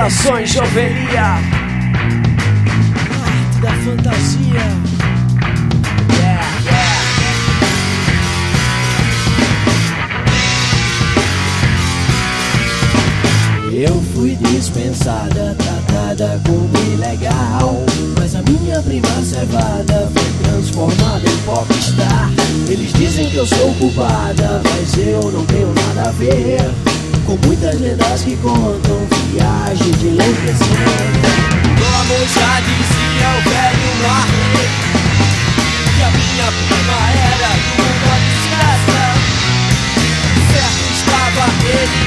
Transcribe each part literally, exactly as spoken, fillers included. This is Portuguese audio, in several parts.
Gravações Jovelia, Arte da fantasia. yeah, yeah. Eu fui dispensada, tratada como ilegal, mas a minha prima cevada foi transformada em popstar. Eles dizem que eu sou culpada, mas eu não tenho nada a ver com muitas lendas que contam viagem de enlouquecer. Como já dizia o velho Marley, que a minha prima era de uma desgraça. Certo estava ele,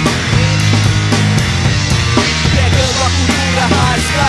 pegando a cultura rasta.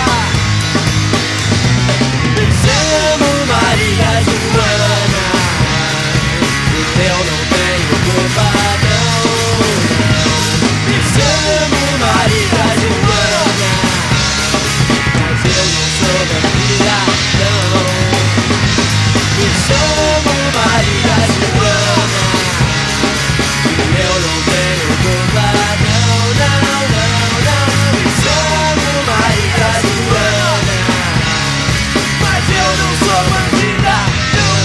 Me chamo Maria Joana, eu não tenho culpa não. Me chamo Maria Joana, mas eu não sou bandida não. Me chamo Maria Joana, eu não tenho culpa não, não, não, não. Me chamo Maria Joana, mas eu não sou bandida não.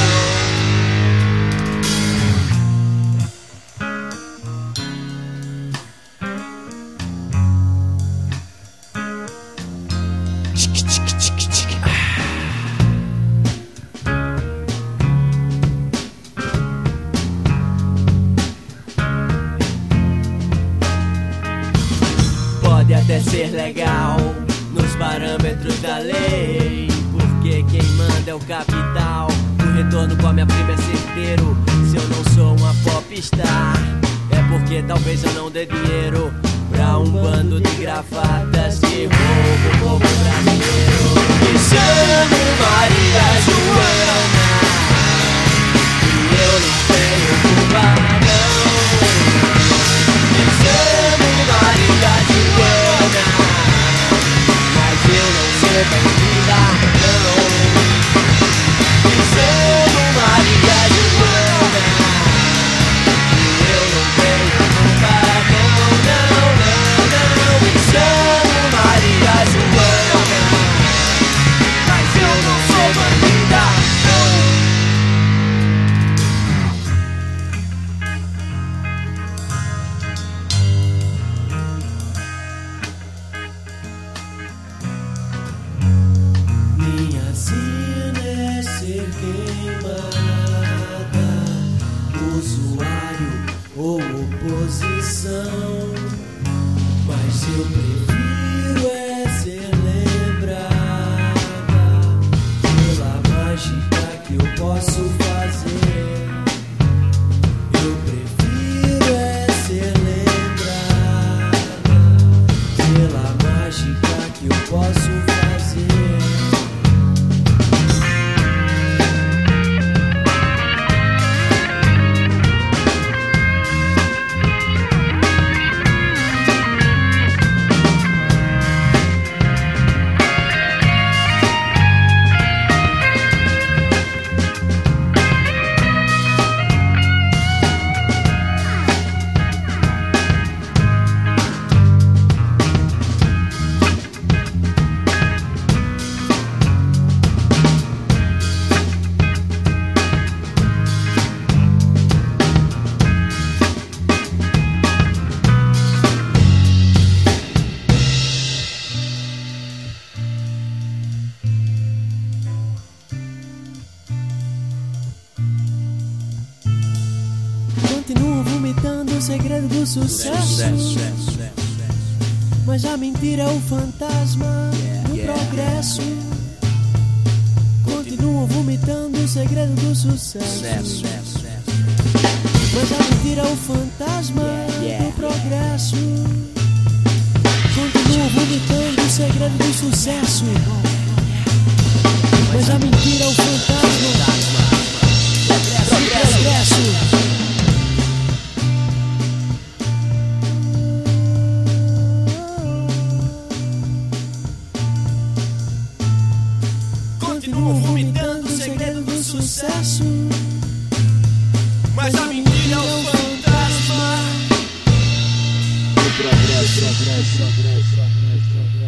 Pode até ser legal nos parâmetros da lei, porque quem manda é o capital. O retorno com a minha prima é certeiro. Se eu não sou uma popstar, é porque talvez eu não dê dinheiro pra um bando de gravatas que rouba o povo brasileiro. Me chamo Maria Joana, e eu não tenho culpa não. Me chamo Maria Joana, mas eu não sou bandida não. Me chamo Maria Joana, e eu não tenho culpa não, não, não, não. Me chamo Maria Joana, mas eu não sou bandida não. Minha sina é ser queimada, usuário ou oposição, mas eu prefiro é ser lembrada pela mágica que eu posso fazer. Eu prefiro é ser lembrada pela mágica que eu posso fazer. Continuo vomitando o segredo do sucesso, mas a mentira é o fantasma do progresso. Continuo vomitando o segredo do sucesso, mas a mentira é o fantasma do progresso. Continuo vomitando o segredo do sucesso, mas a mentira é o fantasma do progresso. Continuo vomitando o segredo do sucesso, mas a mentira é o fantasma do progresso.